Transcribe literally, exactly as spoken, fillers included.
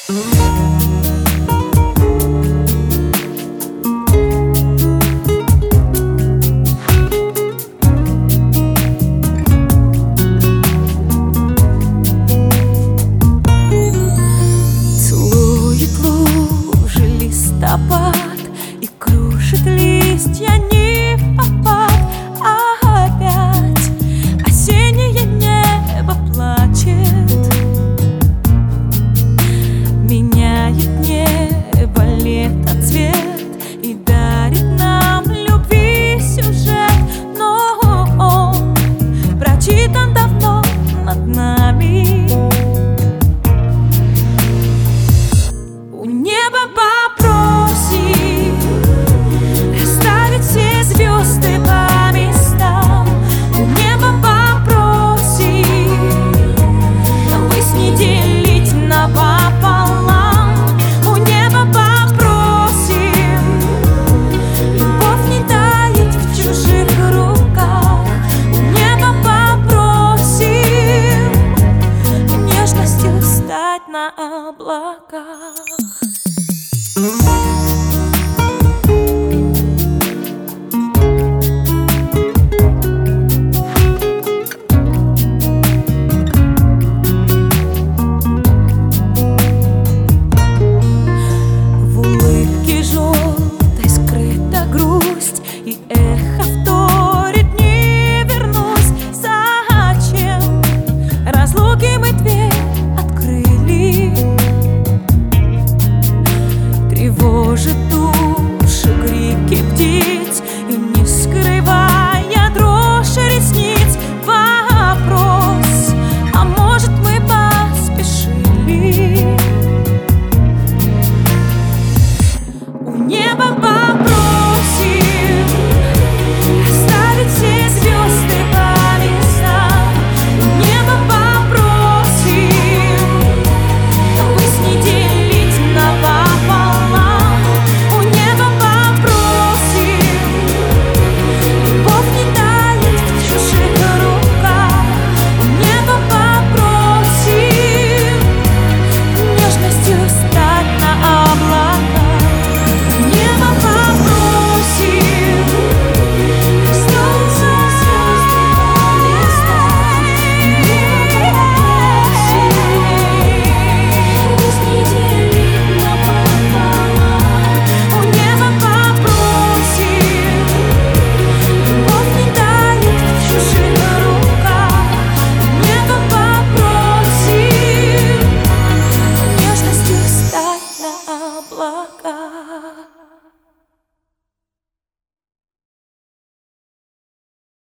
И крушит листья не в попад, а опять осеннее небо плачет. Меняет небо лето цвет и дарит нам любви сюжет. Но он прочитан давно над нами. У неба попросим расставить все звезды по местам. У неба попросим высь не делить напополам. У неба попросим любовь не таять в чужих руках. У неба попросим нежностью стать на облаках.